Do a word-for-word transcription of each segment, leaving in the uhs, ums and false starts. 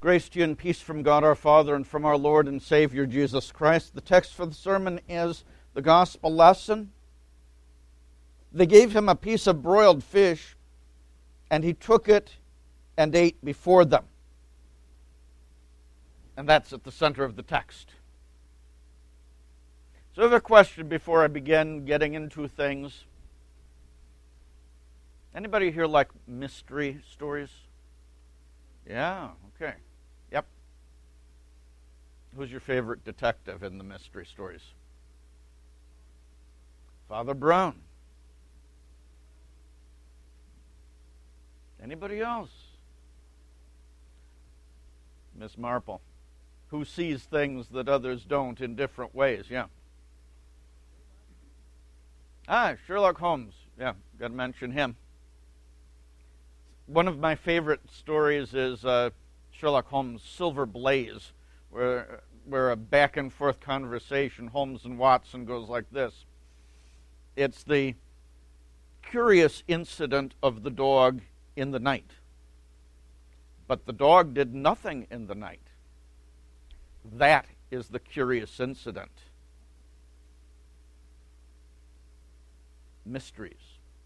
Grace to you and peace from God our Father and from our Lord and Savior Jesus Christ. The text for the sermon is the gospel lesson. They gave him a piece of broiled fish, and he took it and ate before them. And that's at the center of the text. So I have a question before I begin getting into things. Anybody here like mystery stories? Yeah, okay. Yep. Who's your favorite detective in the mystery stories? Father Brown. Anybody else? Miss Marple. Who sees things that others don't in different ways? Yeah. Ah, Sherlock Holmes. Yeah, got to mention him. One of my favorite stories is uh, Sherlock Holmes' Silver Blaze, where, where a back-and-forth conversation, Holmes and Watson, goes like this. It's the curious incident of the dog in the night. But the dog did nothing in the night. That is the curious incident. Mysteries.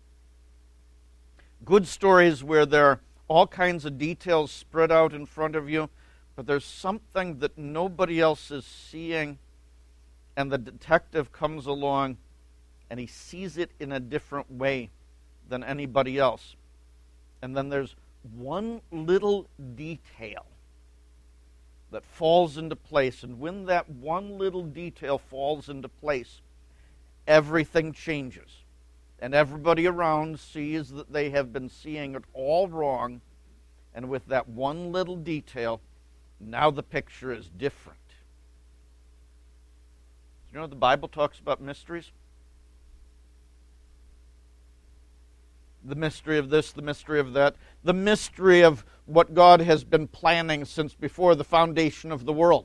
Good stories where there are all kinds of details spread out in front of you, but there's something that nobody else is seeing, and the detective comes along and he sees it in a different way than anybody else. And then there's one little detail that falls into place, and when that one little detail falls into place, everything changes. And everybody around sees that they have been seeing it all wrong, and with that one little detail, now the picture is different. You know, the Bible talks about mysteries. The mystery of this, the mystery of that, the mystery of what God has been planning since before the foundation of the world.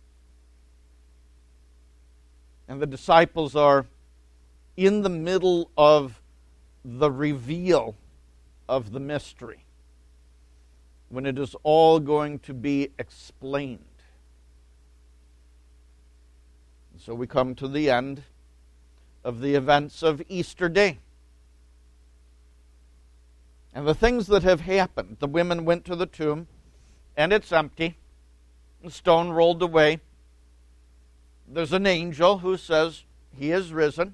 And the disciples are in the middle of the reveal of the mystery, when it is all going to be explained. And so we come to the end of the events of Easter Day. And the things that have happened. The women went to the tomb, and it's empty. The stone rolled away. There's an angel who says, "He is risen."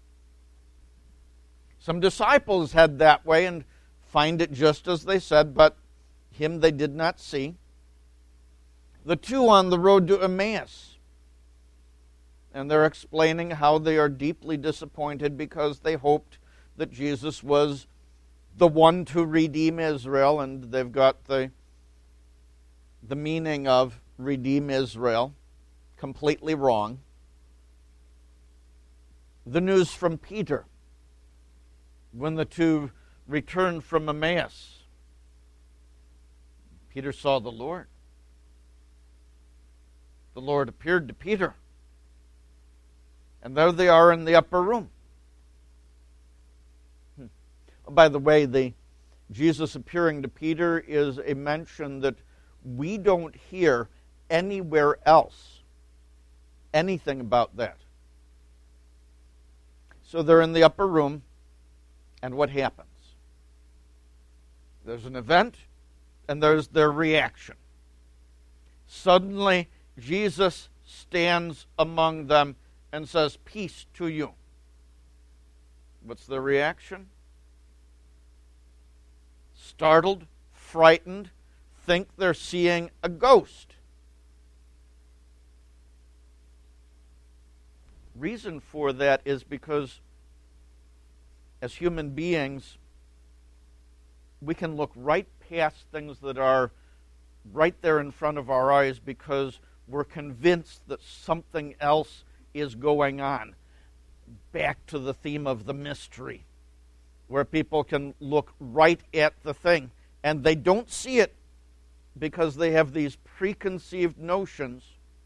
Some disciples head that way and find it just as they said, but him they did not see. The two on the road to Emmaus, and they're explaining how they are deeply disappointed because they hoped that Jesus was the one to redeem Israel, and they've got the, the meaning of redeem Israel completely wrong. The news from Peter, when the two returned from Emmaus, Peter saw the Lord. The Lord appeared to Peter. And there they are in the upper room. Hmm. By the way, the Jesus appearing to Peter is a mention that we don't hear anywhere else anything about that. So they're in the upper room. And what happens? There's an event, and there's their reaction. Suddenly, Jesus stands among them and says, "Peace to you." What's their reaction? Startled, frightened, think they're seeing a ghost. Reason for that is because as human beings, we can look right past things that are right there in front of our eyes because we're convinced that something else is going on. Back to the theme of the mystery, where people can look right at the thing and they don't see it because they have these preconceived notions.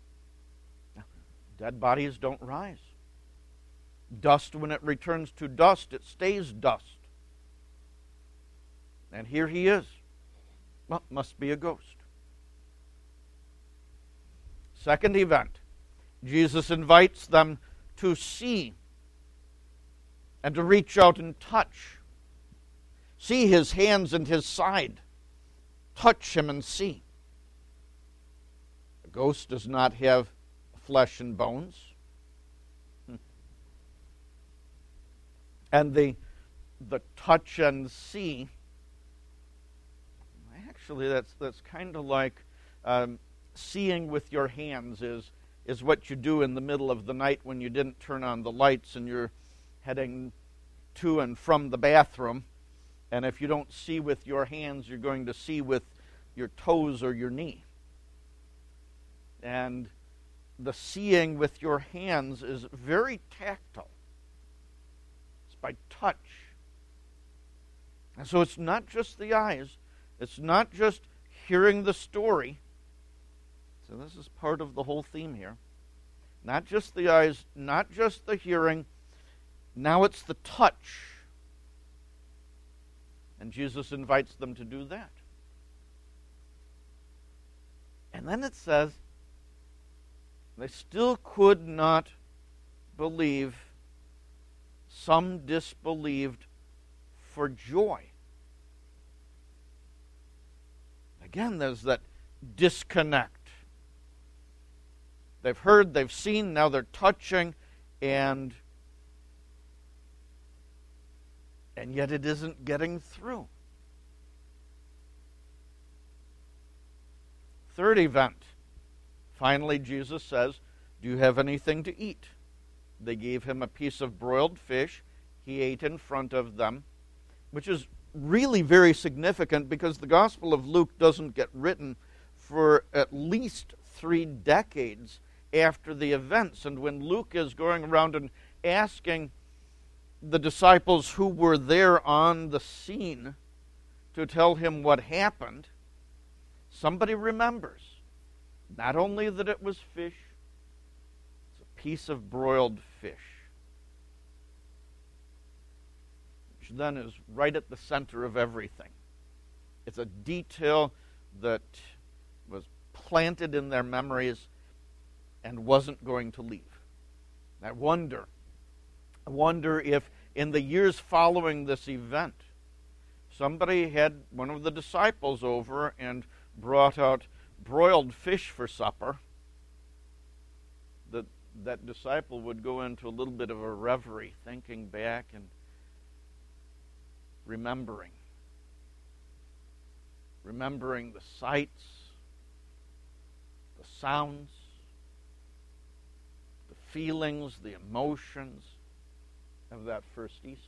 Dead bodies don't rise. Dust, when it returns to dust, it stays dust. And here he is. Well, must be a ghost. Second event, Jesus invites them to see and to reach out and touch. See his hands and his side. Touch him and see. A ghost does not have flesh and bones. And the, the touch and see, actually that's, that's kind of like um, seeing with your hands is, is what you do in the middle of the night when you didn't turn on the lights and you're heading to and from the bathroom. And if you don't see with your hands, you're going to see with your toes or your knee. And the seeing with your hands is very tactile. It's by touch. And so it's not just the eyes. It's not just hearing the story. So this is part of the whole theme here. Not just the eyes, not just the hearing. Now it's the touch. And Jesus invites them to do that. And then it says, they still could not believe. Some disbelieved for joy. Again, there's that disconnect. They've heard, they've seen, now they're touching, and and yet it isn't getting through. Third event. Finally, Jesus says, "Do you have anything to eat?" They gave him a piece of broiled fish. He ate in front of them, which is really very significant because the Gospel of Luke doesn't get written for at least three decades after the events. And when Luke is going around and asking the disciples who were there on the scene to tell him what happened, somebody remembers not only that it was fish, it's a piece of broiled fish, which then is right at the center of everything. It's a detail that was planted in their memories and wasn't going to leave. I wonder, I wonder if in the years following this event, somebody had one of the disciples over and brought out broiled fish for supper, that that disciple would go into a little bit of a reverie, thinking back and remembering. Remembering the sights, the sounds, the feelings, the emotions of that first Easter.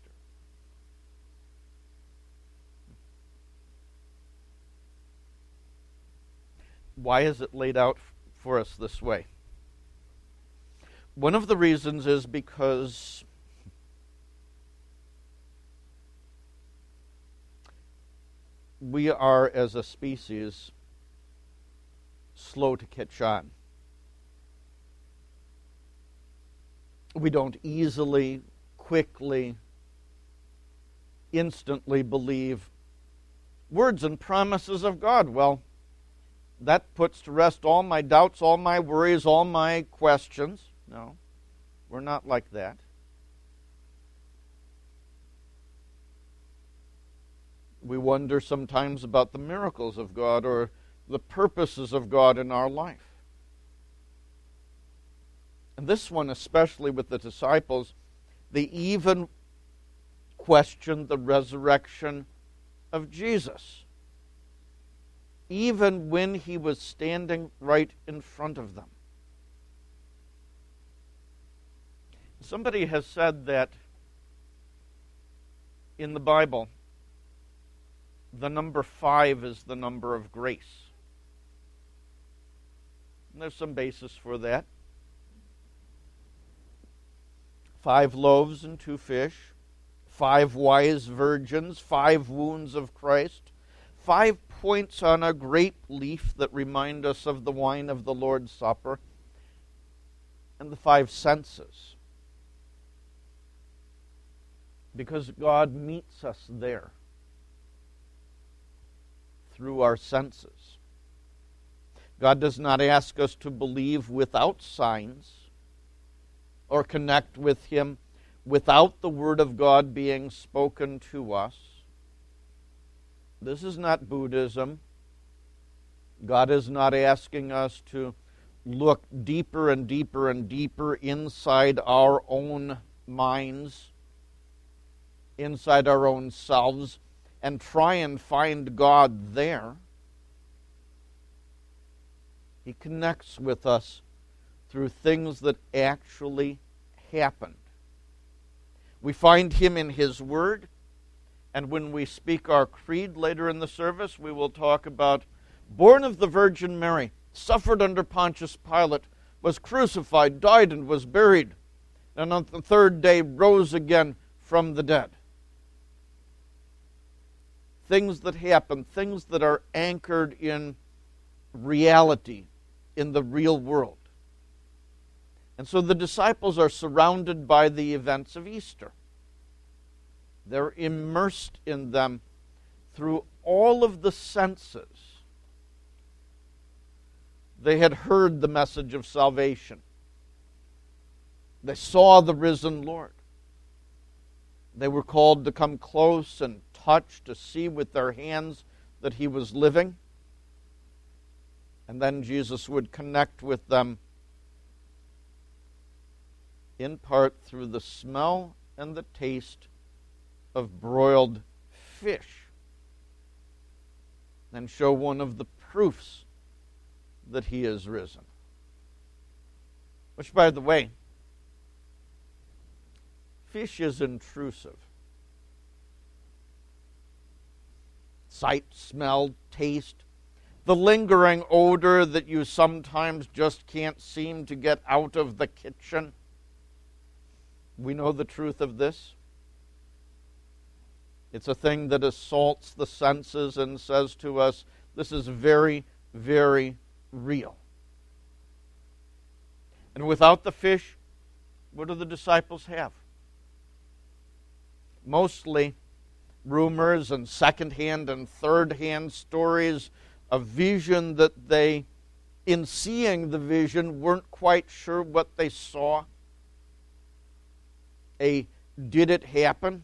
Why is it laid out for us this way? One of the reasons is because we are, as a species, slow to catch on. We don't easily, quickly, instantly believe words and promises of God. Well, that puts to rest all my doubts, all my worries, all my questions. No, we're not like that. We wonder sometimes about the miracles of God or the purposes of God in our life. And this one, especially with the disciples, they even questioned the resurrection of Jesus, even when he was standing right in front of them. Somebody has said that in the Bible, the number five is the number of grace. And there's some basis for that. Five loaves and two fish, five wise virgins, five wounds of Christ, five points on a grape leaf that remind us of the wine of the Lord's Supper, and the five senses. Because God meets us there through our senses. God does not ask us to believe without signs or connect with Him without the Word of God being spoken to us. This is not Buddhism. God is not asking us to look deeper and deeper and deeper inside our own minds, inside our own selves, and try and find God there. He connects with us through things that actually happened. We find Him in His Word, and when we speak our creed later in the service, we will talk about born of the Virgin Mary, suffered under Pontius Pilate, was crucified, died, and was buried, and on the third day rose again from the dead. Things that happen, things that are anchored in reality, in the real world. And so the disciples are surrounded by the events of Easter. They're immersed in them through all of the senses. They had heard the message of salvation. They saw the risen Lord. They were called to come close and touch, to see with their hands that He was living. And then Jesus would connect with them in part through the smell and the taste of broiled fish, and show one of the proofs that He is risen. Which, by the way, fish is intrusive. Sight, smell, taste, the lingering odor that you sometimes just can't seem to get out of the kitchen. We know the truth of this. It's a thing that assaults the senses and says to us, this is very, very real. And without the fish, what do the disciples have? Mostly rumors and second-hand and third-hand stories of vision that they, in seeing the vision, weren't quite sure what they saw. A did it happen?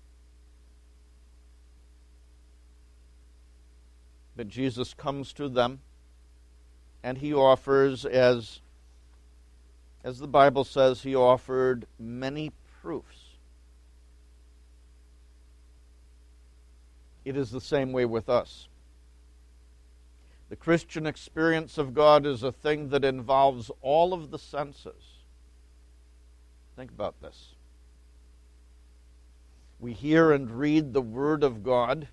But Jesus comes to them, and He offers, as, as the Bible says, He offered many proofs. It is the same way with us. The Christian experience of God is a thing that involves all of the senses. Think about this. We hear and read the Word of God.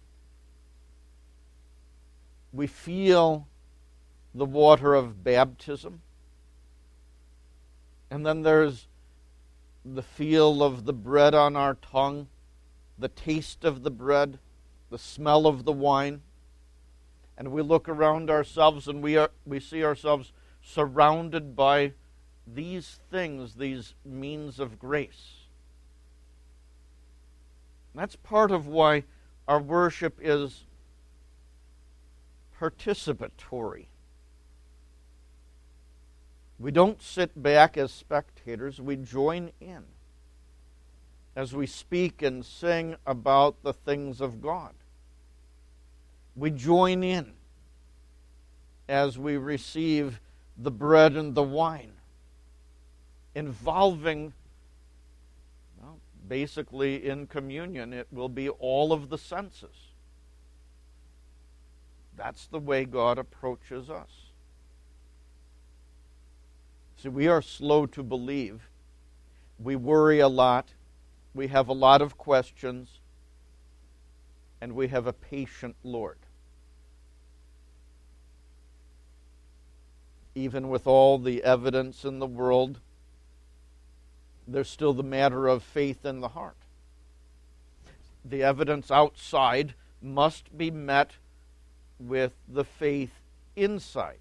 We feel the water of baptism. And then there's the feel of the bread on our tongue, the taste of the bread, the smell of the wine. And we look around ourselves and we are, we see ourselves surrounded by these things, these means of grace. And that's part of why our worship is participatory. We don't sit back as spectators, we join in as we speak and sing about the things of God. We join in as we receive the bread and the wine, involving, well, basically in communion, it will be all of the senses. That's the way God approaches us. See, we are slow to believe. We worry a lot. We have a lot of questions. And we have a patient Lord. Even with all the evidence in the world, there's still the matter of faith in the heart. The evidence outside must be met with the faith inside.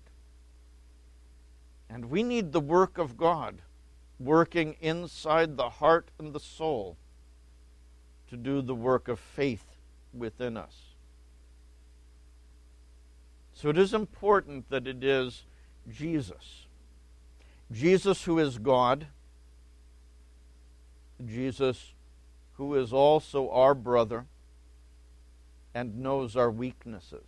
And we need the work of God working inside the heart and the soul to do the work of faith within us. So it is important that it is Jesus. Jesus who is God. Jesus who is also our brother and knows our weaknesses.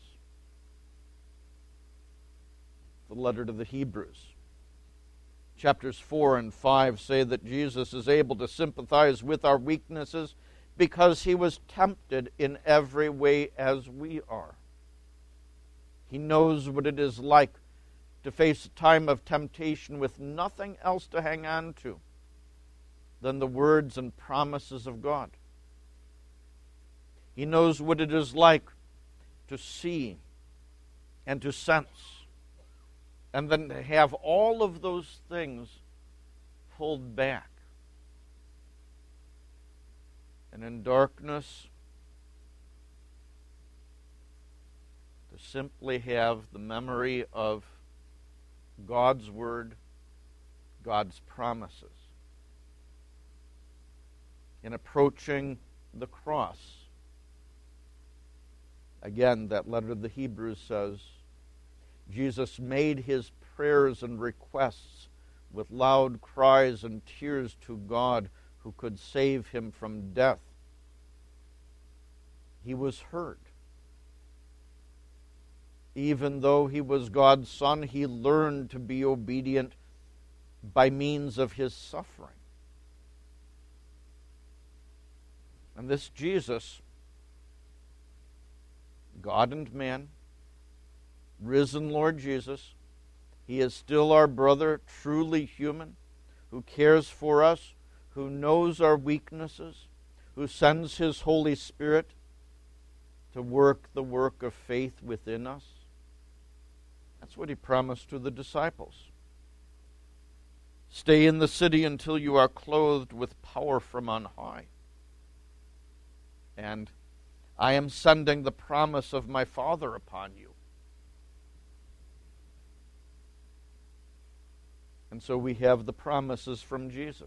The letter to the Hebrews. Chapters four and five say that Jesus is able to sympathize with our weaknesses because he was tempted in every way as we are. He knows what it is like to face a time of temptation with nothing else to hang on to than the words and promises of God. He knows what it is like to see and to sense, and then to have all of those things pulled back. And in darkness, to simply have the memory of God's Word, God's promises. In approaching the cross, again, that letter to the Hebrews says, Jesus made his prayers and requests with loud cries and tears to God who could save him from death. He was heard. Even though he was God's Son, he learned to be obedient by means of his suffering. And this Jesus, God and man, risen Lord Jesus, he is still our brother, truly human, who cares for us, who knows our weaknesses, who sends his Holy Spirit to work the work of faith within us. That's what he promised to the disciples. Stay in the city until you are clothed with power from on high. And I am sending the promise of my Father upon you. And so we have the promises from Jesus.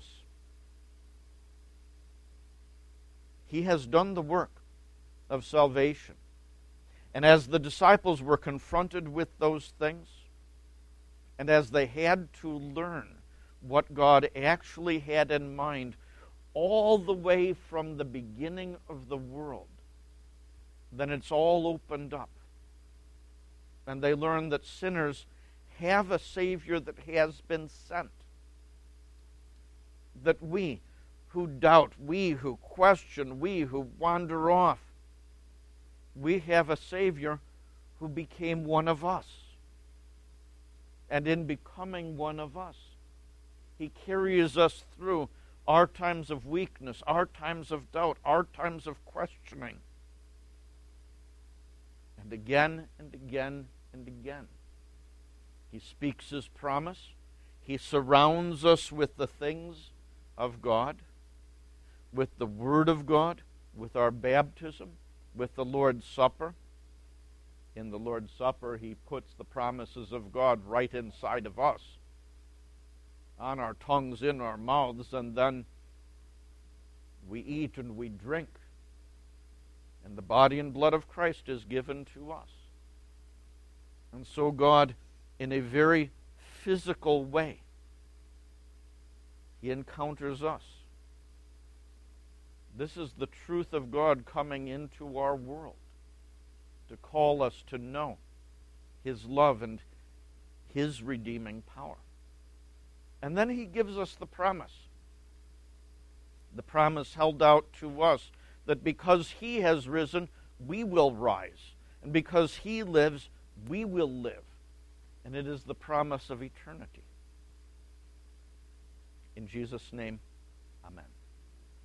He has done the work of salvation. And as the disciples were confronted with those things, and as they had to learn what God actually had in mind all the way from the beginning of the world, then it's all opened up. And they learn that sinners have a Savior that has been sent. That we who doubt, we who question, we who wander off, we have a Savior who became one of us. And in becoming one of us, he carries us through our times of weakness, our times of doubt, our times of questioning. And again and again and again, he speaks his promise. He surrounds us with the things of God, with the Word of God, with our baptism, with the Lord's Supper. In the Lord's Supper, he puts the promises of God right inside of us, on our tongues, in our mouths, and then we eat and we drink, and the body and blood of Christ is given to us. And so God, in a very physical way, he encounters us. This is the truth of God coming into our world to call us to know his love and his redeeming power. And then he gives us the promise. The promise held out to us that because he has risen, we will rise. And because he lives, we will live. And it is the promise of eternity. In Jesus' name, amen.